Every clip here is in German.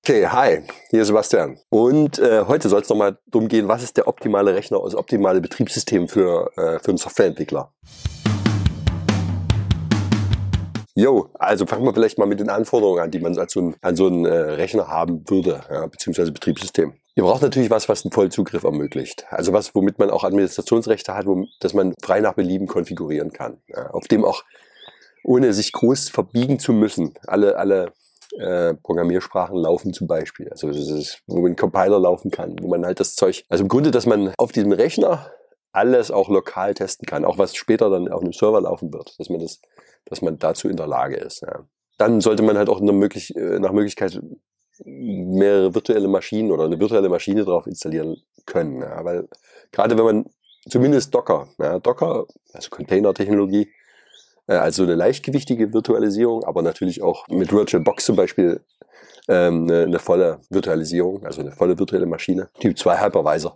Okay, hi, hier ist Sebastian. Und heute soll es nochmal darum gehen, was ist der optimale Rechner, das optimale Betriebssystem für einen Softwareentwickler. Also fangen wir vielleicht mal mit den Anforderungen an, die man an so einen Rechner haben würde, ja, beziehungsweise Betriebssystem. Ihr braucht natürlich was einen Vollzugriff ermöglicht. Also womit man auch Administrationsrechte hat, das man frei nach Belieben konfigurieren kann. Ja, auf dem auch, ohne sich groß verbiegen zu müssen, alle Programmiersprachen laufen zum Beispiel. Also das ist, wo man Compiler laufen kann, wo man halt das Zeug, also im Grunde, dass man auf diesem Rechner alles auch lokal testen kann, auch was später dann auf einem Server laufen wird, dass man dazu in der Lage ist. Ja. Dann sollte man halt auch nach Möglichkeit mehrere virtuelle Maschinen oder eine virtuelle Maschine drauf installieren können, ja, weil gerade wenn man zumindest Docker, also Container-Technologie, also eine leichtgewichtige Virtualisierung, aber natürlich auch mit VirtualBox zum Beispiel eine volle Virtualisierung, also eine volle virtuelle Maschine, Typ 2 Hypervisor.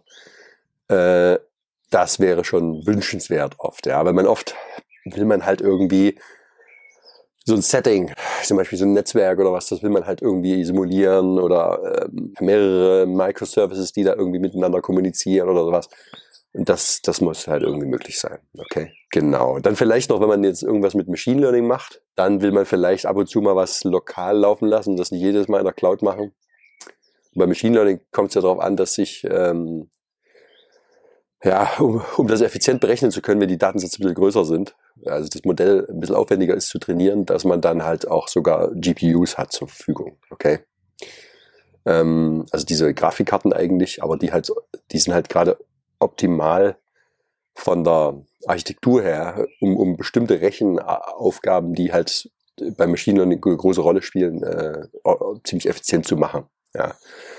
Das wäre schon wünschenswert oft, ja, weil oft will man halt irgendwie so ein Setting, zum Beispiel so ein Netzwerk oder was, das will man halt irgendwie simulieren oder mehrere Microservices, die da irgendwie miteinander kommunizieren oder sowas. Und das muss halt irgendwie möglich sein. Okay, genau. Dann vielleicht noch, wenn man jetzt irgendwas mit Machine Learning macht, dann will man vielleicht ab und zu mal was lokal laufen lassen, das nicht jedes Mal in der Cloud machen. Bei Machine Learning kommt es ja darauf an, dass sich, um das effizient berechnen zu können, wenn die Datensätze ein bisschen größer sind, also das Modell ein bisschen aufwendiger ist zu trainieren, dass man dann halt auch sogar GPUs hat zur Verfügung. Okay. Also diese Grafikkarten eigentlich, aber die sind halt gerade optimal von der Architektur her, um bestimmte Rechenaufgaben, die halt beim Machine Learning eine große Rolle spielen, ziemlich effizient zu machen. Ja.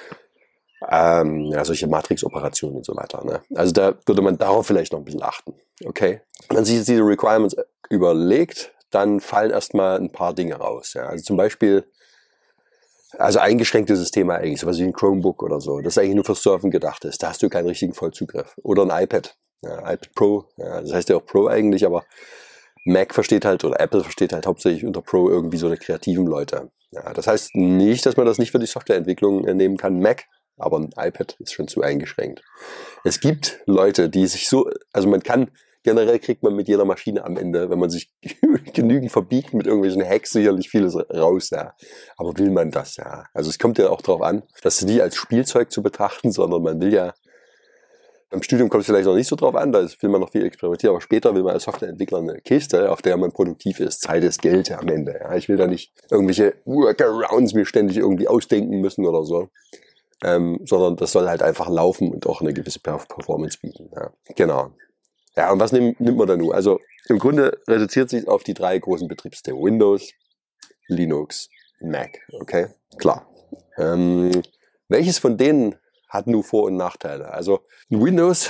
Solche Matrix-Operationen und so weiter. Ne? Also da würde man darauf vielleicht noch ein bisschen achten. Okay. Wenn man sich jetzt diese Requirements überlegt, dann fallen erstmal ein paar Dinge raus. Ja? Also zum Beispiel, also eingeschränkte Systeme eigentlich, sowas wie ein Chromebook oder so, das eigentlich nur fürs Surfen gedacht ist. Da hast du keinen richtigen Vollzugriff. Oder ein iPad, iPad Pro, das heißt ja auch Pro eigentlich, aber Mac versteht halt oder Apple versteht halt hauptsächlich unter Pro irgendwie so eine kreativen Leute. Ja, das heißt nicht, dass man das nicht für die Softwareentwicklung nehmen kann, Mac, aber ein iPad ist schon zu eingeschränkt. Es gibt Leute, die sich generell kriegt man mit jeder Maschine am Ende, wenn man sich genügend verbiegt mit irgendwelchen Hacks, sicherlich vieles raus, ja. Aber will man das, ja? Also es kommt ja auch darauf an, das nicht als Spielzeug zu betrachten, sondern man will ja, beim Studium kommt es vielleicht noch nicht so drauf an, da will man noch viel experimentieren, aber später will man als Softwareentwickler eine Kiste, auf der man produktiv ist. Zeit ist Geld am Ende, ja. Ich will da nicht irgendwelche Workarounds mir ständig irgendwie ausdenken müssen oder so. Sondern das soll halt einfach laufen und auch eine gewisse Performance bieten. Ja. Genau. Ja, und was nimmt man da nun? Also im Grunde reduziert sich auf die 3 großen Betriebssysteme. Windows, Linux, Mac. Okay, klar. Welches von denen hat nun Vor- und Nachteile? Also Windows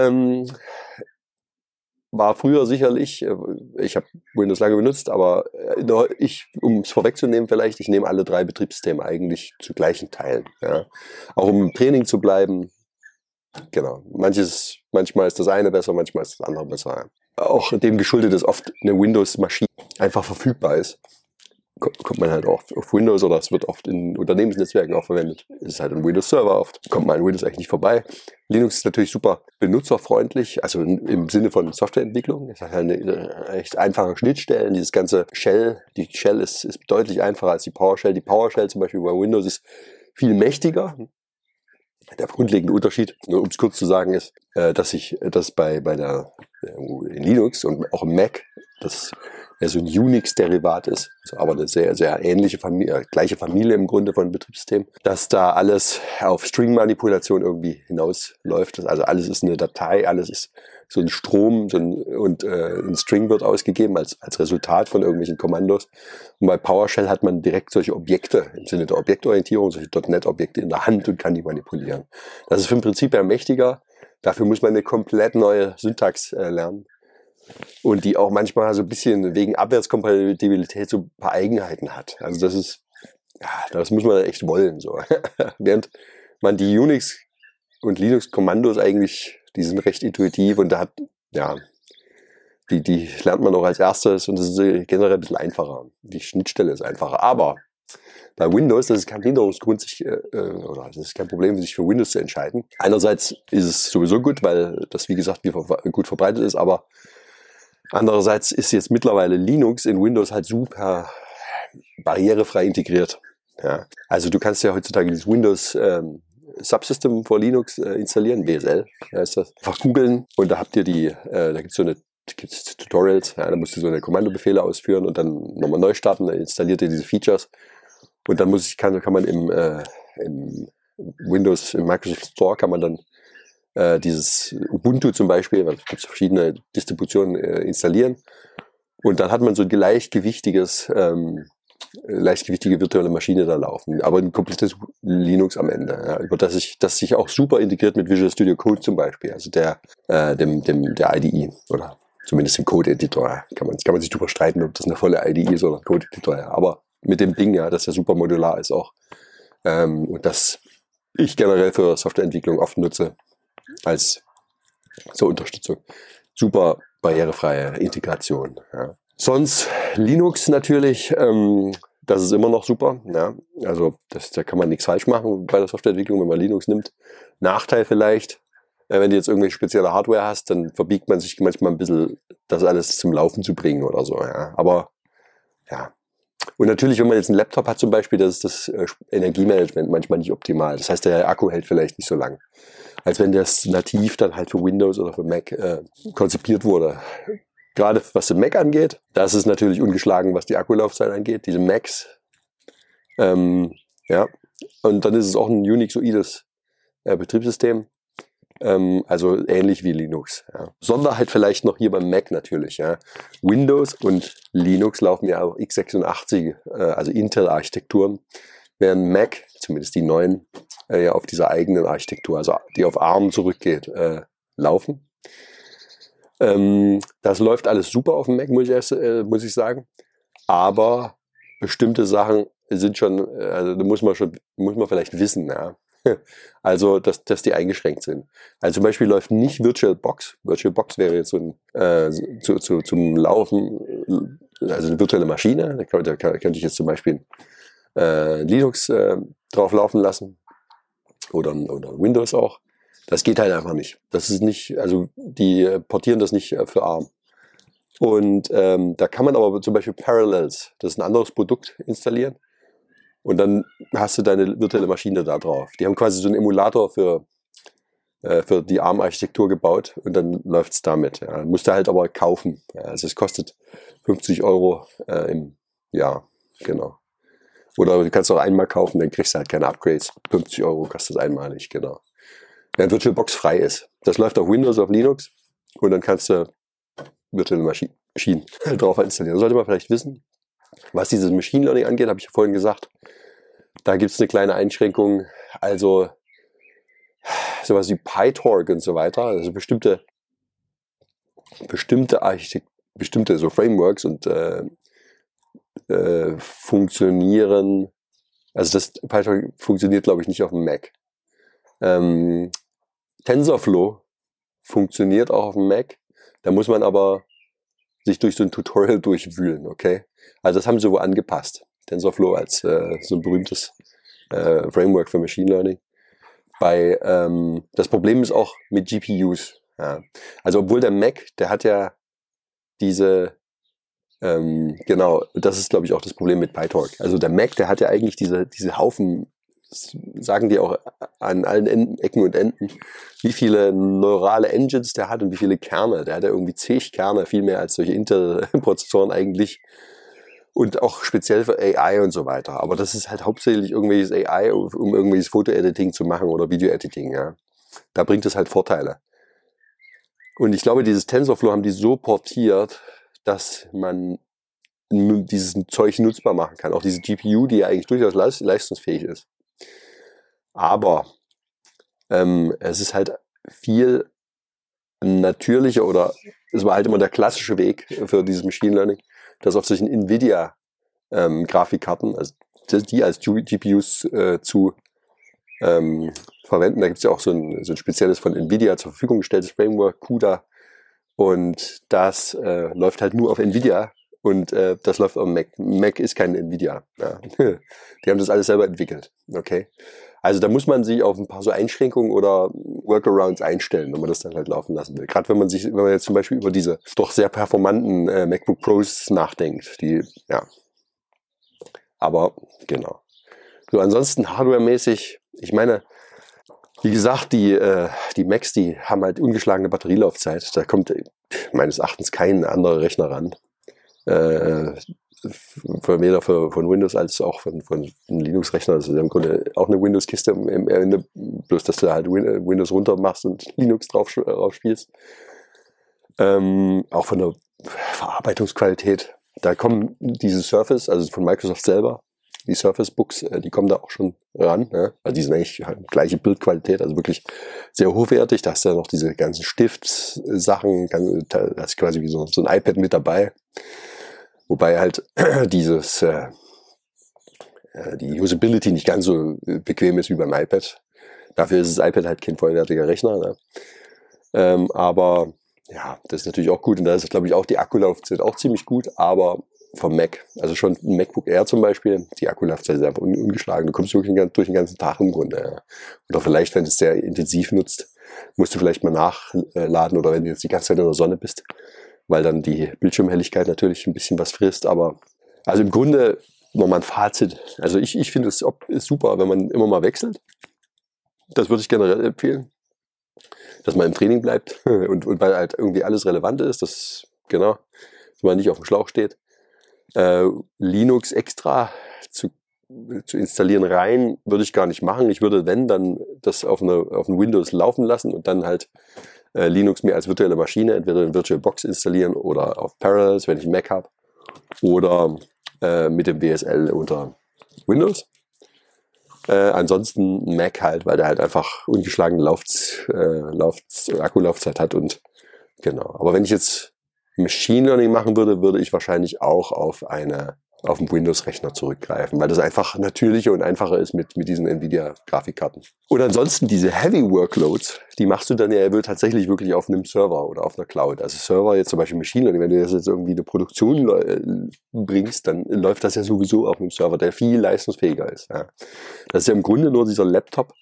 war früher sicherlich, ich habe Windows lange benutzt, aber um es vorwegzunehmen vielleicht, ich nehme alle 3 Betriebssysteme eigentlich zu gleichen Teilen. Ja. Auch um im Training zu bleiben. Genau. Manchmal ist das eine besser, manchmal ist das andere besser. Auch dem geschuldet, dass oft eine Windows-Maschine einfach verfügbar ist. Kommt man halt auch auf Windows oder es wird oft in Unternehmensnetzwerken auch verwendet. Es ist halt ein Windows-Server oft. Kommt man an Windows eigentlich nicht vorbei. Linux ist natürlich super benutzerfreundlich, also im Sinne von Softwareentwicklung. Es hat halt eine recht einfache Schnittstellen. Dieses ganze die Shell ist deutlich einfacher als die PowerShell. Die PowerShell zum Beispiel bei Windows ist viel mächtiger. Der grundlegende Unterschied, nur um es kurz zu sagen, ist, dass in Linux und auch im Mac, das so ein Unix-Derivat ist, aber eine sehr, sehr ähnliche gleiche Familie im Grunde von Betriebssystem, dass da alles auf String-Manipulation irgendwie hinausläuft. Also alles ist eine Datei, alles ist so ein Strom und ein String wird ausgegeben als Resultat von irgendwelchen Kommandos. Und bei PowerShell hat man direkt solche Objekte im Sinne der Objektorientierung, solche .NET-Objekte in der Hand und kann die manipulieren. Das ist im Prinzip ja mächtiger. Dafür muss man eine komplett neue Syntax lernen. Und die auch manchmal so ein bisschen wegen Abwärtskompatibilität so ein paar Eigenheiten hat. Also das muss man echt wollen, so. Während man die Unix- und Linux-Kommandos eigentlich, die sind recht intuitiv und die lernt man auch als erstes und das ist generell ein bisschen einfacher. Die Schnittstelle ist einfacher. Aber Bei Windows, das ist kein Hinderungsgrund, oder das ist kein Problem, sich für Windows zu entscheiden. Einerseits ist es sowieso gut, weil das, wie gesagt, gut verbreitet ist, aber andererseits ist jetzt mittlerweile Linux in Windows halt super barrierefrei integriert. Ja. Also du kannst ja heutzutage dieses Windows Subsystem for Linux installieren, BSL heißt das. Einfach googeln und da habt ihr da gibt's Tutorials, ja, da musst du so eine Kommandobefehle ausführen und dann nochmal neu starten, dann installiert ihr diese Features und dann kann man im Windows, im Microsoft Store kann man dann dieses Ubuntu zum Beispiel, weil es gibt verschiedene Distributionen, installieren und dann hat man so ein leichtgewichtige virtuelle Maschine da laufen, aber ein komplettes Linux am Ende, ja, über das sich auch super integriert mit Visual Studio Code zum Beispiel, also der IDE oder zumindest dem Code-Editor. Kann man sich drüber streiten, ob das eine volle IDE ist oder ein Code-Editor, ja. Aber mit dem Ding, ja, dass der super modular ist auch. Und das ich generell für Softwareentwicklung oft nutze als zur Unterstützung. Super barrierefreie Integration, ja. Sonst Linux natürlich, das ist immer noch super. Ja. Also da kann man nichts falsch machen bei der Softwareentwicklung, wenn man Linux nimmt. Nachteil vielleicht, wenn du jetzt irgendwelche spezielle Hardware hast, dann verbiegt man sich manchmal ein bisschen, das alles zum Laufen zu bringen oder so. Ja. Aber ja. Und natürlich, wenn man jetzt einen Laptop hat zum Beispiel, das ist das Energiemanagement manchmal nicht optimal. Das heißt, der Akku hält vielleicht nicht so lang, als wenn das nativ dann halt für Windows oder für Mac konzipiert wurde. Gerade was den Mac angeht, das ist natürlich ungeschlagen, was die Akkulaufzeit angeht. Diese Macs, ja. Und dann ist es auch ein Unixoides Betriebssystem. Also ähnlich wie Linux. Ja. Besonderheit vielleicht noch hier beim Mac natürlich. Ja. Windows und Linux laufen ja auf x86, also Intel-Architekturen, während Mac, zumindest die neuen, ja auf dieser eigenen Architektur, also die auf ARM zurückgeht, laufen. Das läuft alles super auf dem Mac, muss ich sagen. Aber bestimmte Sachen sind schon, also da muss man vielleicht wissen, ja. Also, dass die eingeschränkt sind. Also zum Beispiel läuft nicht VirtualBox. VirtualBox wäre jetzt so ein zum Laufen, also eine virtuelle Maschine. Da könnte ich jetzt zum Beispiel Linux drauf laufen lassen oder Windows auch. Das geht halt einfach nicht. Das ist nicht, also die portieren das nicht für ARM. Und da kann man aber zum Beispiel Parallels, das ist ein anderes Produkt, installieren. Und dann hast du deine virtuelle Maschine da drauf. Die haben quasi so einen Emulator für die ARM-Architektur gebaut und dann läuft's damit. Ja. Musst du halt aber kaufen. Ja. Also es kostet 50 € im Jahr, genau. Oder du kannst auch einmal kaufen, dann kriegst du halt keine Upgrades. 50 € kostet es einmalig, genau. Während VirtualBox frei ist. Das läuft auf Windows, auf Linux und dann kannst du virtuelle Maschinen drauf installieren. Das sollte man vielleicht wissen. Was dieses Machine Learning angeht, habe ich ja vorhin gesagt, da gibt es eine kleine Einschränkung, also sowas wie PyTorch und so weiter, also bestimmte so Frameworks und funktionieren, also das PyTorch funktioniert, glaube ich, nicht auf dem Mac. TensorFlow funktioniert auch auf dem Mac, da muss man aber sich durch so ein Tutorial durchwühlen, okay? Also das haben sie wohl angepasst. TensorFlow als so ein berühmtes Framework für Machine Learning. Das Problem ist auch mit GPUs. Ja. Also obwohl der Mac, der hat ja diese, genau, das ist glaube ich auch das Problem mit PyTorch. Also der Mac, der hat ja eigentlich diese Haufen, sagen die auch an allen Ecken und Enden, wie viele neurale Engines der hat und wie viele Kerne. Der hat ja irgendwie zig Kerne, viel mehr als solche Intel-Prozessoren eigentlich. Und auch speziell für AI und so weiter. Aber das ist halt hauptsächlich irgendwelches AI, um irgendwelches Foto-Editing zu machen oder Video-Editing. Ja. Da bringt es halt Vorteile. Und ich glaube, dieses TensorFlow haben die so portiert, dass man dieses Zeug nutzbar machen kann. Auch diese GPU, die ja eigentlich durchaus leistungsfähig ist. Aber es ist halt viel natürlicher oder es war halt immer der klassische Weg für dieses Machine Learning, das auf solchen Nvidia Grafikkarten, also die als GPUs zu verwenden. Da gibt es ja auch so ein spezielles von Nvidia zur Verfügung gestelltes Framework, CUDA. Und das läuft halt nur auf Nvidia Und das läuft auf dem Mac. Mac ist kein Nvidia. Ja. Die haben das alles selber entwickelt. Okay. Also da muss man sich auf ein paar so Einschränkungen oder Workarounds einstellen, wenn man das dann halt laufen lassen will. Gerade wenn man jetzt zum Beispiel über diese doch sehr performanten MacBook Pros nachdenkt, die, ja. Aber genau. So, ansonsten hardwaremäßig, ich meine, wie gesagt, die Macs, die haben halt ungeschlagene Batterielaufzeit. Da kommt meines Erachtens kein anderer Rechner ran. Weder von Windows als auch von einem Linux-Rechner. Das ist im Grunde auch eine Windows-Kiste, bloß dass du halt Windows runter machst und Linux drauf spielst. Auch von der Verarbeitungsqualität. Da kommen diese Surface, also von Microsoft selber, die Surface Books, die kommen da auch schon ran. Ne? Also die sind eigentlich gleiche Bildqualität, also wirklich sehr hochwertig. Da hast du ja noch diese ganzen Stiftssachen, da hast du quasi wie so ein iPad mit dabei. Wobei halt die Usability nicht ganz so bequem ist wie beim iPad. Dafür ist das iPad halt kein vollwertiger Rechner. Ne? Aber ja, das ist natürlich auch gut. Und da ist, glaube ich, auch die Akkulaufzeit auch ziemlich gut. Aber vom Mac, also schon ein MacBook Air zum Beispiel, die Akkulaufzeit ist einfach ungeschlagen. Du kommst wirklich durch den ganzen Tag im Grunde. Ja. Oder vielleicht, wenn du es sehr intensiv nutzt, musst du vielleicht mal nachladen oder wenn du jetzt die ganze Zeit in der Sonne bist, weil dann die Bildschirmhelligkeit natürlich ein bisschen was frisst. Aber also im Grunde nochmal ein Fazit. Also ich finde es ist super, wenn man immer mal wechselt. Das würde ich generell empfehlen. Dass man im Training bleibt und weil halt irgendwie alles relevant ist, dass man nicht auf dem Schlauch steht. Linux extra zu installieren rein, würde ich gar nicht machen. Ich würde, wenn, dann das auf einem Windows laufen lassen und dann halt Linux mir als virtuelle Maschine, entweder in VirtualBox installieren oder auf Parallels, wenn ich einen Mac habe, oder mit dem WSL unter Windows. Ansonsten Mac halt, weil der halt einfach ungeschlagene Akkulaufzeit hat und genau. Aber wenn ich jetzt Machine Learning machen würde, würde ich wahrscheinlich auch auf einen Windows-Rechner zurückgreifen, weil das einfach natürlicher und einfacher ist mit diesen Nvidia-Grafikkarten. Und ansonsten diese Heavy Workloads, die machst du dann ja wohl tatsächlich wirklich auf einem Server oder auf einer Cloud. Also Server, jetzt zum Beispiel Machine Learning, wenn du das jetzt irgendwie in eine Produktion bringst, dann läuft das ja sowieso auf einem Server, der viel leistungsfähiger ist. Ja. Das ist ja im Grunde nur dieser Laptop,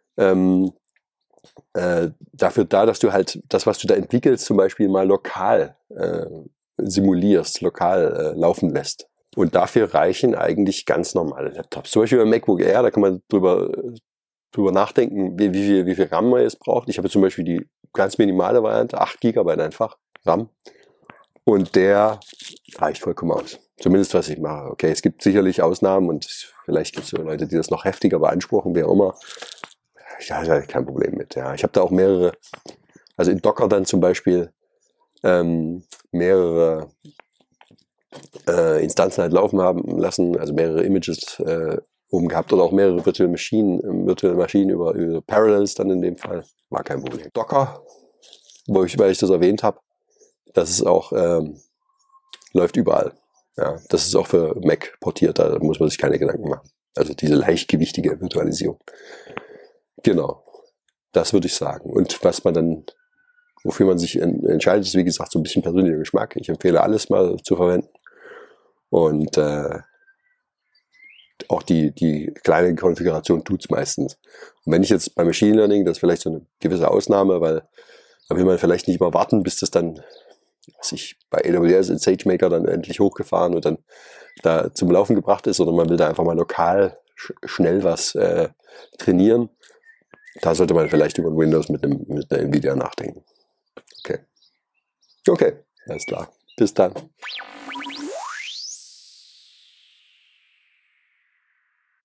dafür da, dass du halt das, was du da entwickelst, zum Beispiel mal lokal simulierst, lokal laufen lässt. Und dafür reichen eigentlich ganz normale Laptops. Zum Beispiel beim MacBook Air, da kann man drüber nachdenken, wie viel RAM man jetzt braucht. Ich habe zum Beispiel die ganz minimale Variante, 8 GB einfach RAM. Und der reicht vollkommen aus. Zumindest was ich mache. Okay, es gibt sicherlich Ausnahmen und vielleicht gibt es Leute, die das noch heftiger beanspruchen, wie auch immer. Ich habe kein Problem mit. Ja. Ich habe da auch mehrere, also in Docker dann zum Beispiel mehrere Instanzen halt laufen haben lassen, also mehrere Images oben gehabt oder auch mehrere virtuelle Maschinen über Parallels dann in dem Fall. War kein Problem. Docker, weil ich das erwähnt habe, das ist auch, läuft überall. Ja, das ist auch für Mac portiert, da muss man sich keine Gedanken machen. Also diese leichtgewichtige Virtualisierung. Genau, das würde ich sagen. Und was man dann, wofür man sich entscheidet, ist wie gesagt so ein bisschen persönlicher Geschmack. Ich empfehle alles mal zu verwenden. Und auch die kleine Konfiguration tut's meistens. Und wenn ich jetzt bei Machine Learning, das ist vielleicht so eine gewisse Ausnahme, weil da will man vielleicht nicht mal warten, bis das dann, bei AWS in SageMaker dann endlich hochgefahren und dann da zum Laufen gebracht ist, sondern man will da einfach mal lokal schnell was trainieren. Da sollte man vielleicht über Windows mit einer Nvidia nachdenken. Okay, alles klar. Bis dann.